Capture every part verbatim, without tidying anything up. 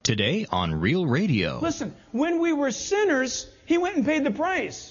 Today on Real Radio. Listen, when we were sinners, He went and paid the price.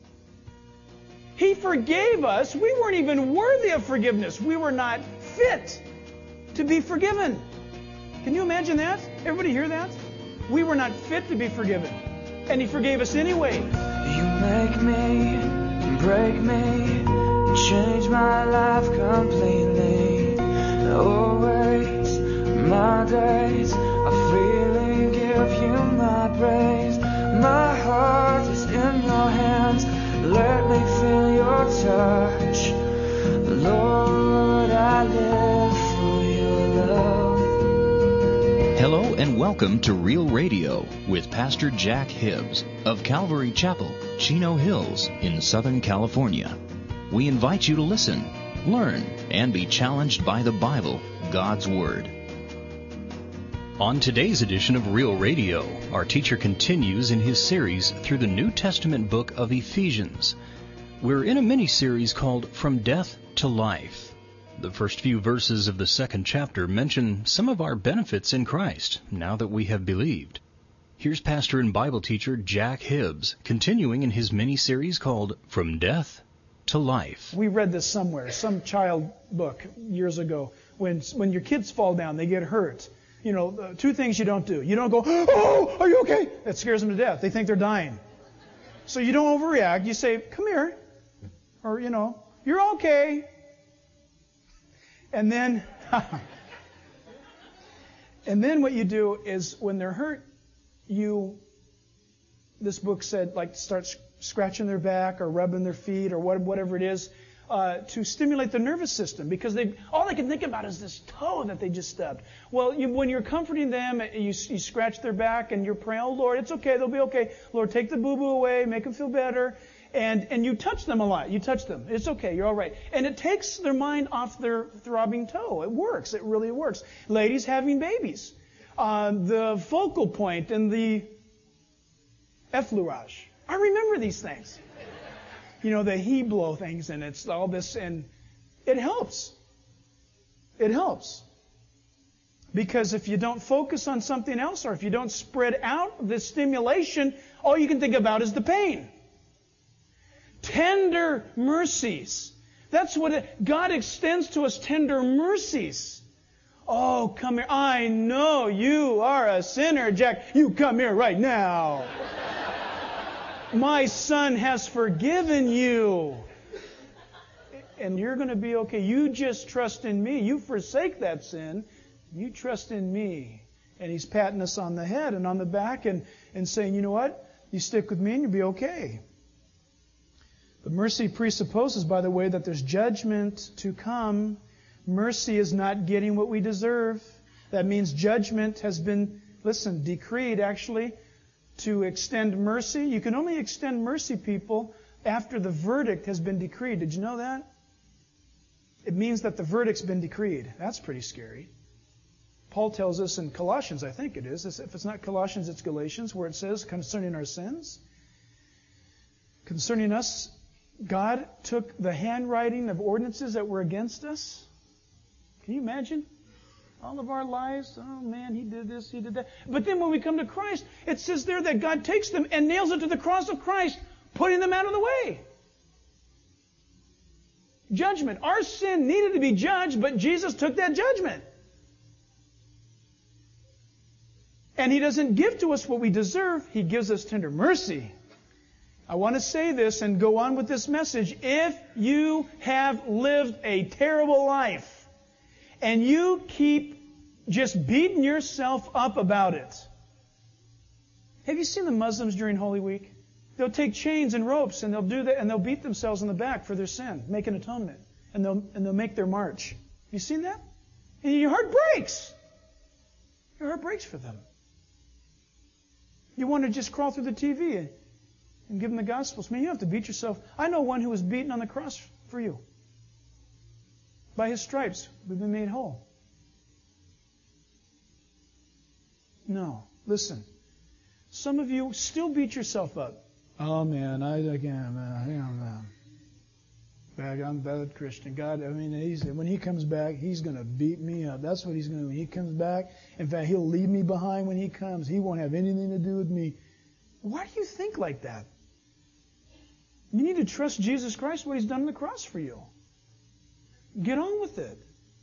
He forgave us. We weren't even worthy of forgiveness. We were not fit to be forgiven. Can you imagine that? Everybody hear that? We were not fit to be forgiven. And He forgave us anyway. You make me, break me, change my life completely. Always, my days, I freely give you my praise. My heart is in your hands. Let me feel your touch. Lord, I live for your love. Hello and welcome to Real Radio with Pastor Jack Hibbs of Calvary Chapel, Chino Hills in Southern California. We invite you to listen, learn, and be challenged by the Bible, God's Word. On today's edition of Real Radio, our teacher continues in his series through the New Testament book of Ephesians. We're in a mini-series called From Death to Life. The first few verses of the second chapter mention some of our benefits in Christ, now that we have believed. Here's pastor and Bible teacher Jack Hibbs, continuing in his mini-series called From Death to Life. We read this somewhere, some child book years ago. When, when your kids fall down, they get hurt. You know, uh, two things you don't do. You don't go, oh, are you okay? That scares them to death. They think they're dying. So you don't overreact. You say, come here. Or, you know, you're okay. And then, and then what you do is when they're hurt, you, this book said, like, start scratching their back or rubbing their feet or whatever it is. Uh, to stimulate the nervous system, because they all they can think about is this toe that they just stubbed. Well, you, when you're comforting them, you, you scratch their back and you're praying, oh Lord, it's okay, they'll be okay. Lord, take the boo-boo away, make them feel better. And and you touch them a lot. You touch them. It's okay, you're all right. And it takes their mind off their throbbing toe. It works. It really works. Ladies having babies. Uh, the focal point and the effleurage. I remember these things. You know, the he blow things, and it's all this, and it helps. It helps. Because if you don't focus on something else, or if you don't spread out the stimulation, all you can think about is the pain. Tender mercies. That's what it, God extends to us, tender mercies. Oh, come here. I know you are a sinner, Jack. You come here right now. My son has forgiven you. And you're going to be okay. You just trust in me. You forsake that sin. You trust in me. And He's patting us on the head and on the back and, and saying, you know what? You stick with me and you'll be okay. But mercy presupposes, by the way, that there's judgment to come. Mercy is not getting what we deserve. That means judgment has been, listen, decreed actually. To extend mercy. You can only extend mercy, people, after the verdict has been decreed. Did you know that? It means that the verdict's been decreed. That's pretty scary. Paul tells us in Colossians, I think it is, if it's not Colossians, it's Galatians, where it says concerning our sins. Concerning us, God took the handwriting of ordinances that were against us. Can you imagine? All of our lives, oh man, he did this, he did that. But then when we come to Christ, it says there that God takes them and nails it to the cross of Christ, putting them out of the way. Judgment. Our sin needed to be judged, but Jesus took that judgment. And He doesn't give to us what we deserve. He gives us tender mercy. I want to say this and go on with this message. If you have lived a terrible life, and you keep just beating yourself up about it. Have you seen the Muslims during Holy Week? They'll take chains and ropes and they'll do that and they'll beat themselves on the back for their sin, make an atonement, and they'll and they'll make their march. Have you seen that? And your heart breaks. Your heart breaks for them. You want to just crawl through the T V and, and give them the Gospels. Man, you don't have to beat yourself. I know one who was beaten on the cross for you. By His stripes, we've been made whole. No. Listen. Some of you still beat yourself up. Oh, man, I again, man, man. back. I'm a bad Christian. God, I mean, he's, when He comes back, He's going to beat me up. That's what He's going to do. When He comes back, in fact, He'll leave me behind when He comes. He won't have anything to do with me. Why do you think like that? You need to trust Jesus Christ, what He's done on the cross for you. Get on with it.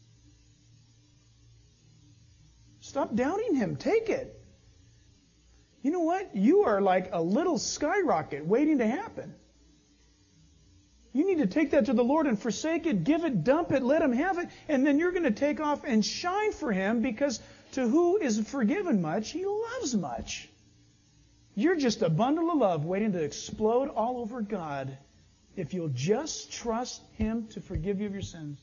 Stop doubting Him. Take it. You know what? You are like a little skyrocket waiting to happen. You need to take that to the Lord and forsake it, give it, dump it, let Him have it, and then you're going to take off and shine for Him, because to who is forgiven much, He loves much. You're just a bundle of love waiting to explode all over God if you'll just trust Him to forgive you of your sins.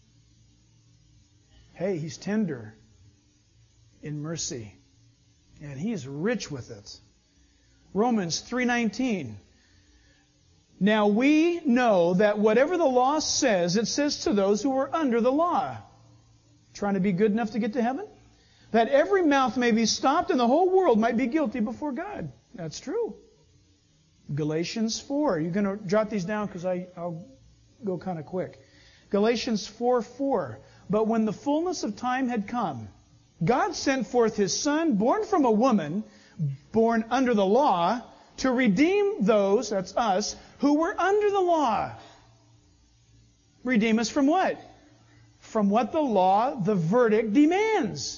Hey, He's tender in mercy, and He's rich with it. Romans three nineteen. Now we know that whatever the law says, it says to those who are under the law. Trying to be good enough to get to heaven? That every mouth may be stopped and the whole world might be guilty before God. That's true. Galatians four. You're going to jot these down because I'll go kind of quick. Galatians four four. But when the fullness of time had come, God sent forth His Son, born from a woman, born under the law, to redeem those, that's us, who were under the law. Redeem us from what? From what the law, the verdict, demands.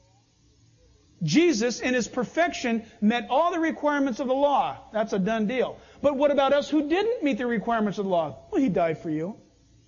Jesus, in His perfection, met all the requirements of the law. That's a done deal. But what about us who didn't meet the requirements of the law? Well, He died for you.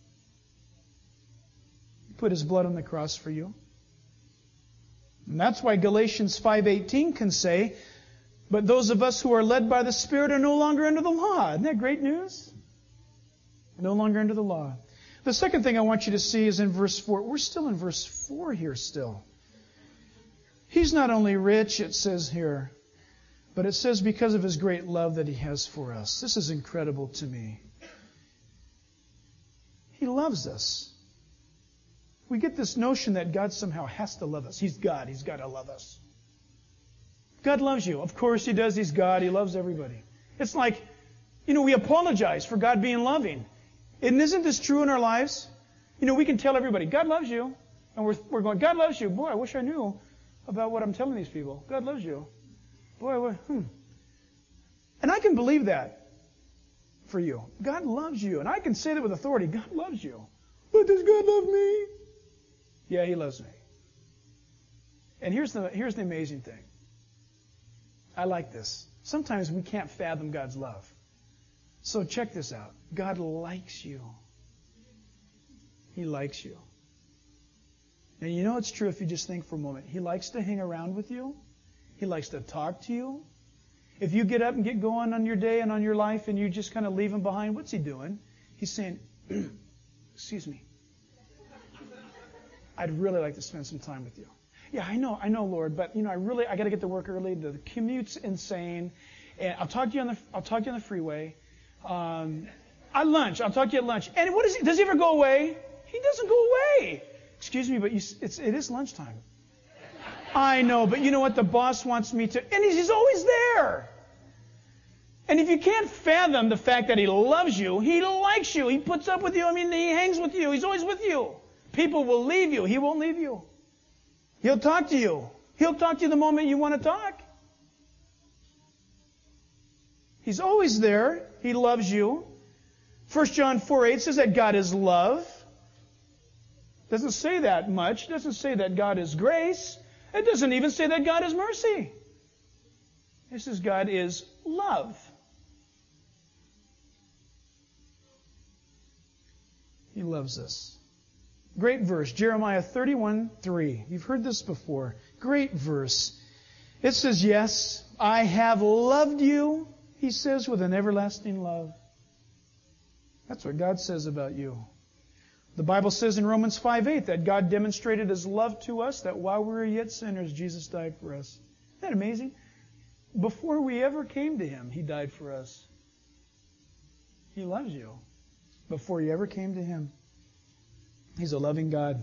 He put His blood on the cross for you. And that's why Galatians five eighteen can say, but those of us who are led by the Spirit are no longer under the law. Isn't that great news? No longer under the law. The second thing I want you to see is in verse four. We're still in verse four here still. He's not only rich, it says here, but it says because of His great love that He has for us. This is incredible to me. He loves us. We get this notion that God somehow has to love us. He's God. He's got to love us. God loves you. Of course He does. He's God. He loves everybody. It's like, you know, we apologize for God being loving. And isn't this true in our lives? You know, we can tell everybody, God loves you. And we're, we're going, God loves you. Boy, I wish I knew about what I'm telling these people. God loves you. Boy, hmm. And I can believe that for you. God loves you. And I can say that with authority. God loves you. But does God love me? Yeah, He loves me. And here's the, here's the amazing thing. I like this. Sometimes we can't fathom God's love. So check this out. God likes you. He likes you. And you know it's true if you just think for a moment. He likes to hang around with you. He likes to talk to you. If you get up and get going on your day and on your life and you just kind of leave Him behind, what's He doing? He's saying, excuse me, I'd really like to spend some time with you. Yeah, I know, I know, Lord, but you know, I really, I got to get to work early. The commute's insane, and I'll talk to you on the, I'll talk to you on the freeway. Um, at lunch, I'll talk to you at lunch. And what is he? Does he ever go away? He doesn't go away. Excuse me, but you, it's, it is lunchtime. I know, but you know what? The boss wants me to, and he's, he's always there. And if you can't fathom the fact that He loves you, He likes you, He puts up with you. I mean, He hangs with you. He's always with you. People will leave you. He won't leave you. He'll talk to you. He'll talk to you the moment you want to talk. He's always there. He loves you. First John four eight says that God is love. Doesn't say that much. Doesn't say that God is grace. It doesn't even say that God is mercy. It says God is love. He loves us. Great verse, Jeremiah thirty-one three. You've heard this before. Great verse. It says, yes, I have loved you, He says, with an everlasting love. That's what God says about you. The Bible says in Romans five eight that God demonstrated His love to us, that while we were yet sinners, Jesus died for us. Isn't that amazing? Before we ever came to Him, He died for us. He loves you. Before you ever came to Him. He's a loving God.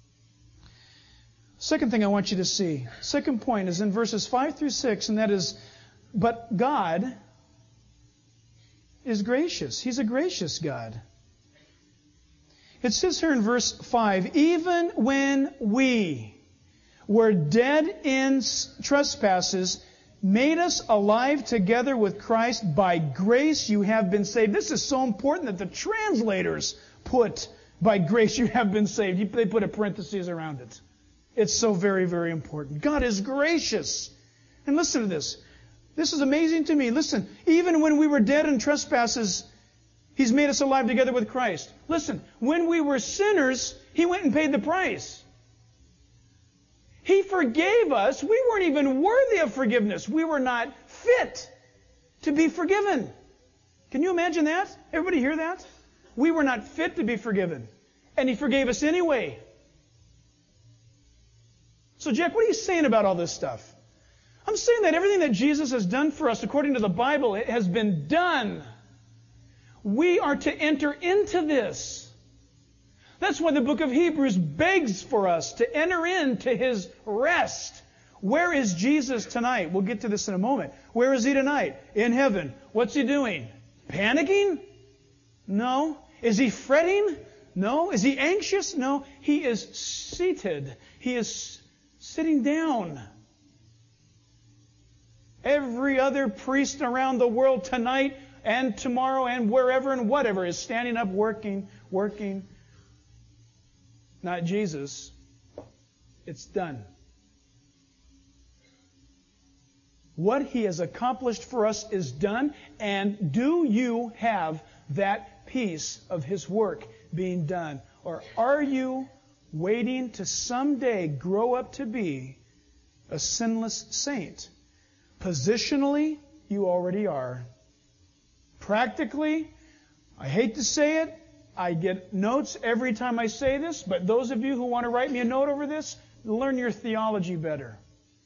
Second thing I want you to see, second point is in verses five through six, and that is, but God is gracious. He's a gracious God. It says here in verse five, even when we were dead in trespasses, made us alive together with Christ. By grace you have been saved. This is so important that the translators put, by grace you have been saved. They put a parenthesis around it. It's so very, very important. God is gracious. And listen to this. This is amazing to me. Listen, even when we were dead in trespasses, He's made us alive together with Christ. Listen, when we were sinners, He went and paid the price. He forgave us. We weren't even worthy of forgiveness. We were not fit to be forgiven. Can you imagine that? Everybody hear that? We were not fit to be forgiven. And He forgave us anyway. So, Jack, what are you saying about all this stuff? I'm saying that everything that Jesus has done for us, according to the Bible, it has been done. We are to enter into this. That's why the book of Hebrews begs for us to enter into His rest. Where is Jesus tonight? We'll get to this in a moment. Where is He tonight? In heaven. What's He doing? Panicking? No. Is He fretting? No. Is He anxious? No. He is seated. He is sitting down. Every other priest around the world tonight and tomorrow and wherever and whatever is standing up working, working. Not Jesus. It's done. What He has accomplished for us is done. And do you have that piece of His work being done? Or are you waiting to someday grow up to be a sinless saint? Positionally, you already are. Practically, I hate to say it, I get notes every time I say this, but those of you who want to write me a note over this, learn your theology better.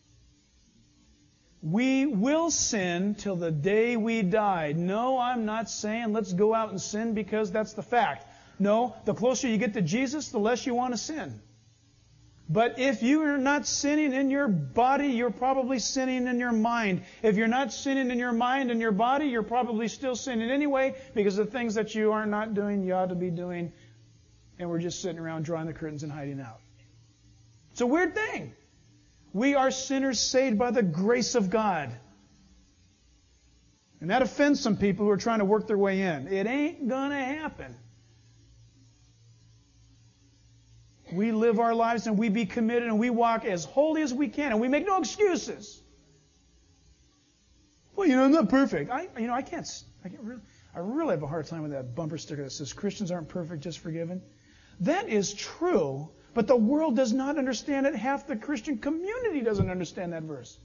We will sin till the day we die. No, I'm not saying let's go out and sin because that's the fact. No, the closer you get to Jesus, the less you want to sin. But if you are not sinning in your body, you're probably sinning in your mind. If you're not sinning in your mind and your body, you're probably still sinning anyway, because the things that you are not doing, you ought to be doing, and we're just sitting around drawing the curtains and hiding out. It's a weird thing. We are sinners saved by the grace of God. And that offends some people who are trying to work their way in. It ain't going to happen. We live our lives and we be committed and we walk as holy as we can and we make no excuses. Well, you know, I'm not perfect. I, you know, I can't. I can't really. I really have a hard time with that bumper sticker that says Christians aren't perfect, just forgiven. That is true, but the world does not understand it. Half the Christian community doesn't understand that verse.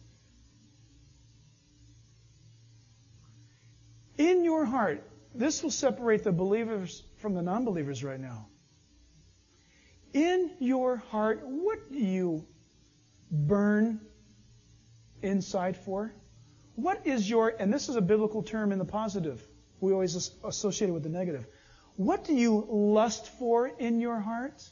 In your heart, this will separate the believers from the non-believers right now. In your heart, what do you burn inside for? What is your, and this is a biblical term in the positive. We always associate it with the negative. What do you lust for in your heart?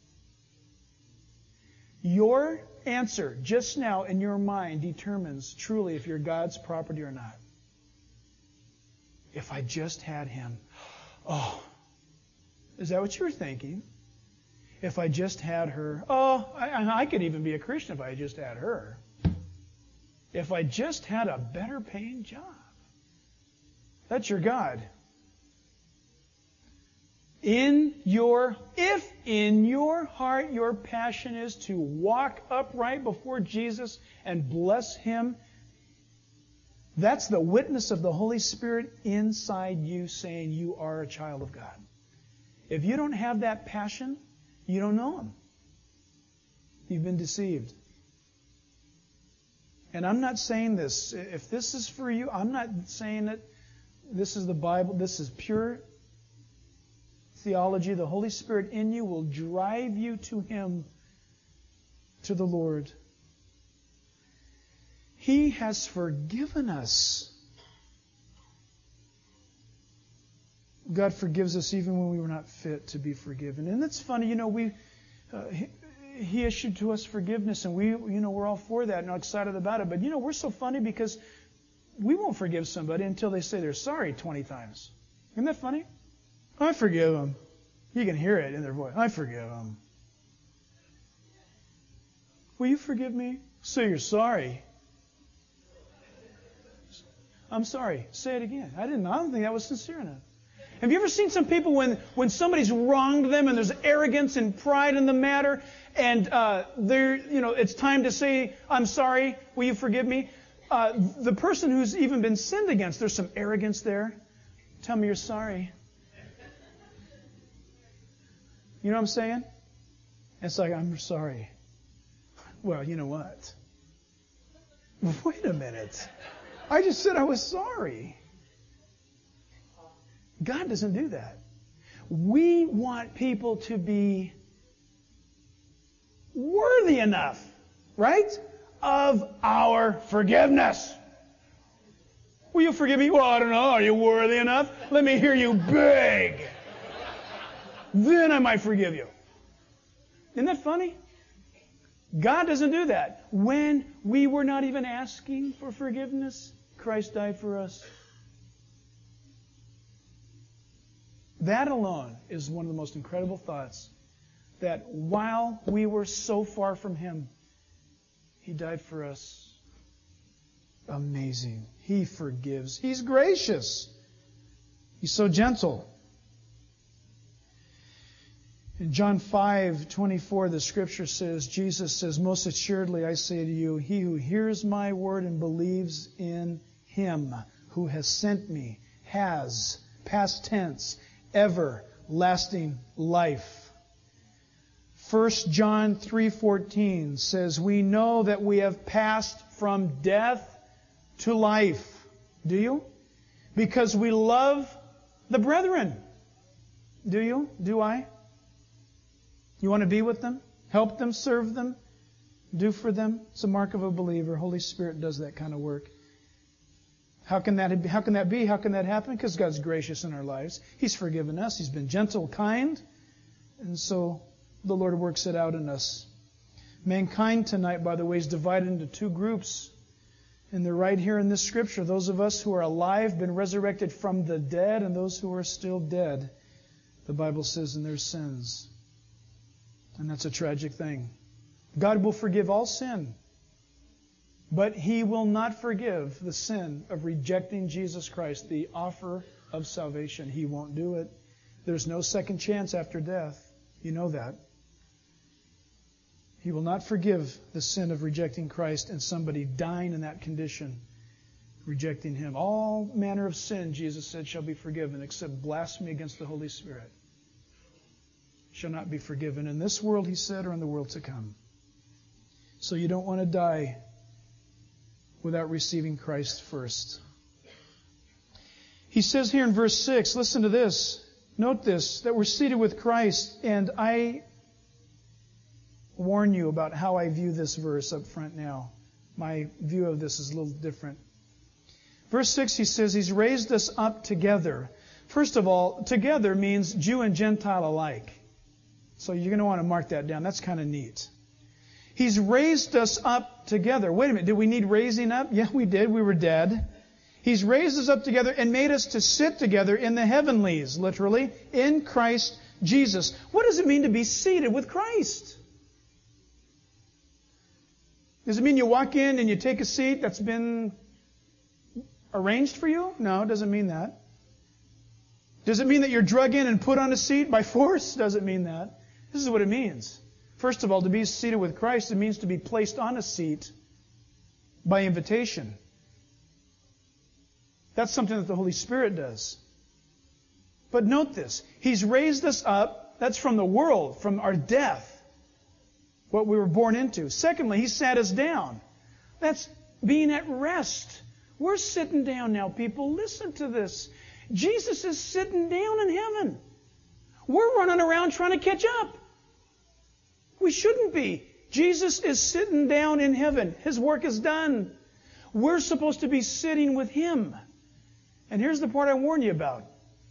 Your answer just now in your mind determines truly if you're God's property or not. If I just had him. Oh, is that what you were thinking? If I just had her. Oh, I, I could even be a Christian if I just had her. If I just had a better paying job. That's your God. In your, if in your heart your passion is to walk upright before Jesus and bless Him, that's the witness of the Holy Spirit inside you saying you are a child of God. If you don't have that passion, you don't know Him. You've been deceived. And I'm not saying this. If this is for you, I'm not saying that this is the Bible. This is pure theology. The Holy Spirit in you will drive you to Him, to the Lord. He has forgiven us. God forgives us even when we were not fit to be forgiven. And that's funny, you know, we uh, he, he issued to us forgiveness, and we, you know, we're all for that and excited about it. But, you know, we're so funny because we won't forgive somebody until they say they're sorry twenty times. Isn't that funny? I forgive them. You can hear it in their voice. I forgive them. Will you forgive me? So you're sorry. I'm sorry. Say it again. I didn't. I don't think that was sincere enough. Have you ever seen some people when, when somebody's wronged them and there's arrogance and pride in the matter, and uh, they're, you know, it's time to say, I'm sorry, will you forgive me? Uh, the person who's even been sinned against, there's some arrogance there. Tell me you're sorry. You know what I'm saying? It's like, I'm sorry. Well, you know what? Wait a minute. I just said I was sorry. God doesn't do that. We want people to be worthy enough, right, of our forgiveness. Will you forgive me? Well, I don't know. Are you worthy enough? Let me hear you beg. Then I might forgive you. Isn't that funny? God doesn't do that. When we were not even asking for forgiveness, Christ died for us. That alone is one of the most incredible thoughts, that while we were so far from Him, He died for us. Amazing. He forgives. He's gracious. He's so gentle. In John five twenty-four, the Scripture says, Jesus says, most assuredly I say to you, he who hears my word and believes in Him who has sent me has, past tense, everlasting life. First John three fourteen says, we know that we have passed from death to life. Do you? Because we love the brethren. Do you? Do I? You want to be with them? Help them? Serve them? Do for them? It's a mark of a believer. Holy Spirit does that kind of work. How can that be? How can that be? How can that happen? Because God's gracious in our lives. He's forgiven us. He's been gentle, kind. And so the Lord works it out in us. Mankind tonight, by the way, is divided into two groups. And they're right here in this Scripture. Those of us who are alive, been resurrected from the dead, and those who are still dead, the Bible says, in their sins. And that's a tragic thing. God will forgive all sin. But He will not forgive the sin of rejecting Jesus Christ, the offer of salvation. He won't do it. There's no second chance after death. You know that. He will not forgive the sin of rejecting Christ and somebody dying in that condition, rejecting Him. All manner of sin, Jesus said, shall be forgiven, except blasphemy against the Holy Spirit shall not be forgiven in this world, He said, or in the world to come. So you don't want to die without receiving Christ first. He says here in verse six, listen to this, note this, that we're seated with Christ, and I warn you about how I view this verse up front now. My view of this is a little different. Verse six, he says, He's raised us up together. First of all, together means Jew and Gentile alike. So you're going to want to mark that down. That's kind of neat. He's raised us up together. Wait a minute. Did we need raising up? Yeah, we did. We were dead. He's raised us up together and made us to sit together in the heavenlies, literally, in Christ Jesus. What does it mean to be seated with Christ? Does it mean you walk in and you take a seat that's been arranged for you? No, it doesn't mean that. Does it mean that you're drug in and put on a seat by force? Doesn't mean that. This is what it means. First of all, to be seated with Christ, it means to be placed on a seat by invitation. That's something that the Holy Spirit does. But note this. He's raised us up. That's from the world, from our death, what we were born into. Secondly, He sat us down. That's being at rest. We're sitting down now, people. Listen to this. Jesus is sitting down in heaven. We're running around trying to catch up. We shouldn't be. Jesus is sitting down in heaven. His work is done. We're supposed to be sitting with Him. And here's the part I warn you about.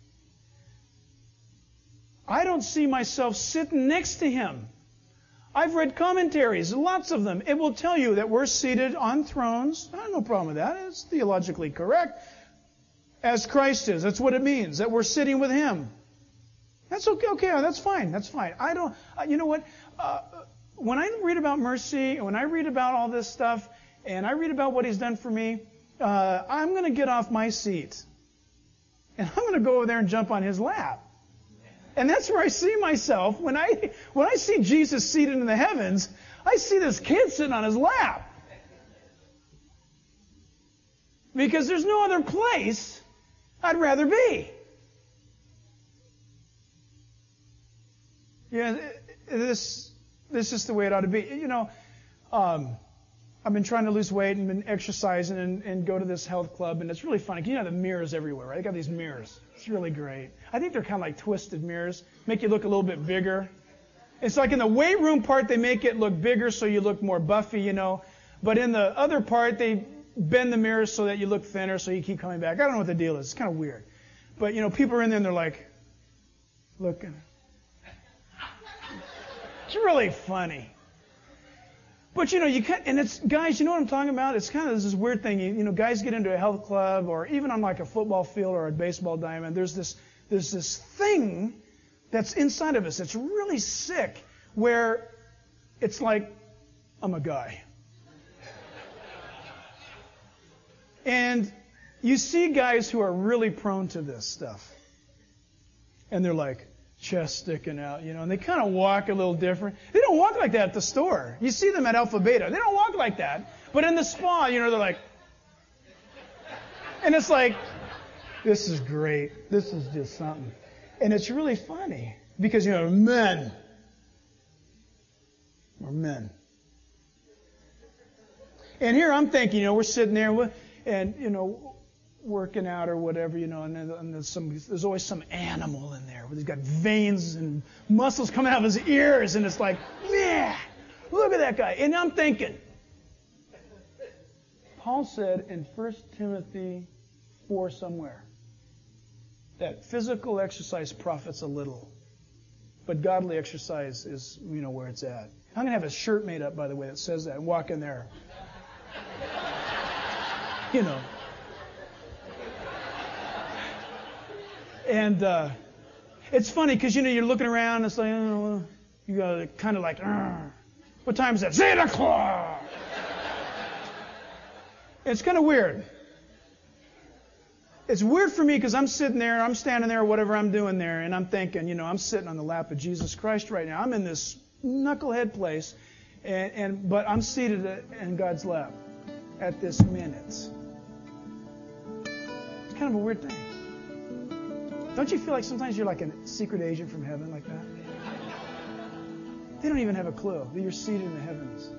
I don't see myself sitting next to Him. I've read commentaries, lots of them. It will tell you that we're seated on thrones. I have no problem with that. It's theologically correct. As Christ is. That's what it means, that we're sitting with Him. That's okay. Okay, that's fine. That's fine. I don't. Uh, you know what? Uh, when I read about mercy, and when I read about all this stuff, and I read about what He's done for me, uh, I'm going to get off my seat, and I'm going to go over there and jump on His lap. And that's where I see myself when I when I see Jesus seated in the heavens. I see this kid sitting on His lap. Because there's no other place I'd rather be. Yeah, this this is the way it ought to be. You know, um, I've been trying to lose weight and been exercising and, and go to this health club, and it's really funny. You know, the mirrors everywhere, right? They got these mirrors. It's really great. I think they're kind of like twisted mirrors, make you look a little bit bigger. It's like in the weight room part, they make it look bigger so you look more buffy, you know. But in the other part, they bend the mirrors so that you look thinner, so you keep coming back. I don't know what the deal is. It's kind of weird. But, you know, people are in there and they're like, looking. It's really funny. But, you know, you can't, and it's, guys, you know what I'm talking about? It's kind of this weird thing. You, you know, guys get into a health club or even on like a football field or a baseball diamond. There's this, there's this thing that's inside of us. It's really sick where it's like, I'm a guy. And you see guys who are really prone to this stuff. And they're like, chest sticking out, you know, and they kind of walk a little different. They don't walk like that at the store. You see them at Alpha Beta. They don't walk like that. But in the spa, you know, they're like, and it's like, this is great. This is just something. And it's really funny because, you know, men are men. And here I'm thinking, you know, we're sitting there and, you know, working out or whatever, you know, and, then, and there's, some, there's always some animal in there where he's got veins and muscles coming out of his ears, and it's like, yeah, look at that guy. And I'm thinking, Paul said in First Timothy four somewhere that physical exercise profits a little, but godly exercise is, you know, where it's at. I'm going to have a shirt made up, by the way, that says that and walk in there. You know. And uh, it's funny because, you know, you're looking around and it's like, oh, you got kind of like, Argh. What time is that? Eight o'clock. It's kind of weird. It's weird for me because I'm sitting there, I'm standing there, whatever I'm doing there, and I'm thinking, you know, I'm sitting on the lap of Jesus Christ right now. I'm in this knucklehead place, and, and but I'm seated in God's lap at this minute. It's kind of a weird thing. Don't you feel like sometimes you're like a secret agent from heaven like that? They don't even have a clue that you're seated in the heavens.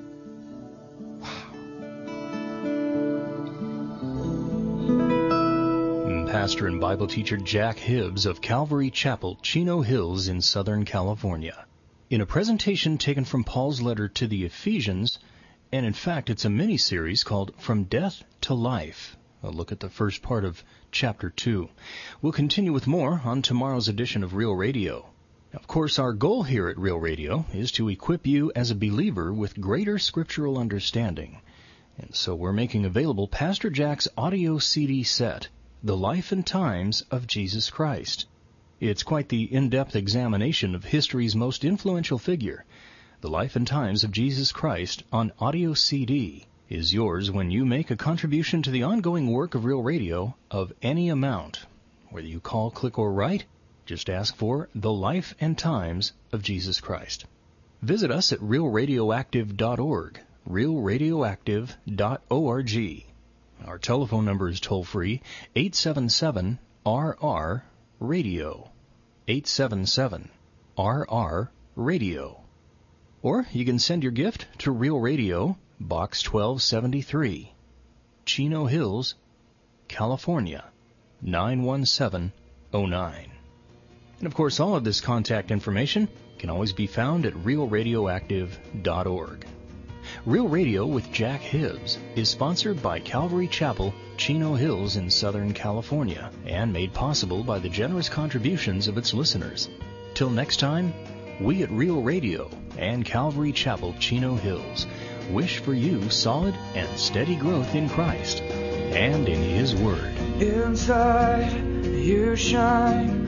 Wow. Pastor and Bible teacher Jack Hibbs of Calvary Chapel, Chino Hills in Southern California. In a presentation taken from Paul's letter to the Ephesians, and in fact it's a mini-series called From Death to Life. A look at the first part of Chapter two. We'll continue with more on tomorrow's edition of Real Radio. Of course, our goal here at Real Radio is to equip you as a believer with greater scriptural understanding. And so we're making available Pastor Jack's audio C D set, The Life and Times of Jesus Christ. It's quite the in-depth examination of history's most influential figure. The Life and Times of Jesus Christ on audio C D is yours when you make a contribution to the ongoing work of Real Radio of any amount. Whether you call, click, or write, just ask for The Life and Times of Jesus Christ. Visit us at real radioactive dot org, real radioactive dot org. Our telephone number is toll-free, eight seven seven R R radio, eight seven seven R R radio. Or you can send your gift to Real Radio, Box twelve seventy-three, Chino Hills, California, nine one seven oh nine. And of course, all of this contact information can always be found at real radioactive dot org. Real Radio with Jack Hibbs is sponsored by Calvary Chapel, Chino Hills in Southern California, and made possible by the generous contributions of its listeners. Till next time, we at Real Radio and Calvary Chapel, Chino Hills wish for you solid and steady growth in Christ and in His Word. Inside you shine.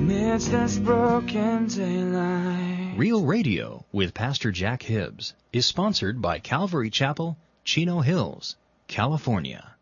amidst this broken daylight. Real Radio with Pastor Jack Hibbs is sponsored by Calvary Chapel, Chino Hills, California.